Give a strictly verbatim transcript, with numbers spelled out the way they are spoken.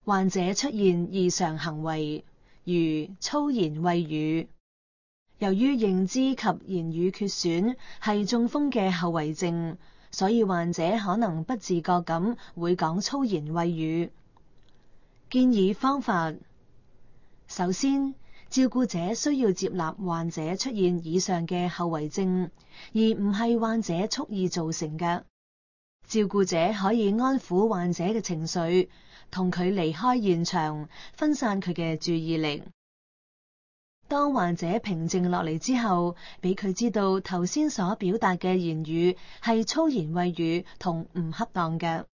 患者出現異常行為，如粗言穢語。由於認知及言語缺損係中風嘅後遺症，所以患者可能不自覺咁會講粗言穢語。建議方法：首先，照顧者需要接納患者出現以上嘅後遺症，而唔係患者蓄意造成嘅。照顧者可以安撫患者嘅情緒，同佢離開現場，分散佢嘅注意力。當患者平靜落嚟之後，俾佢知道頭先所表達嘅言語係粗言穢語同唔恰當嘅。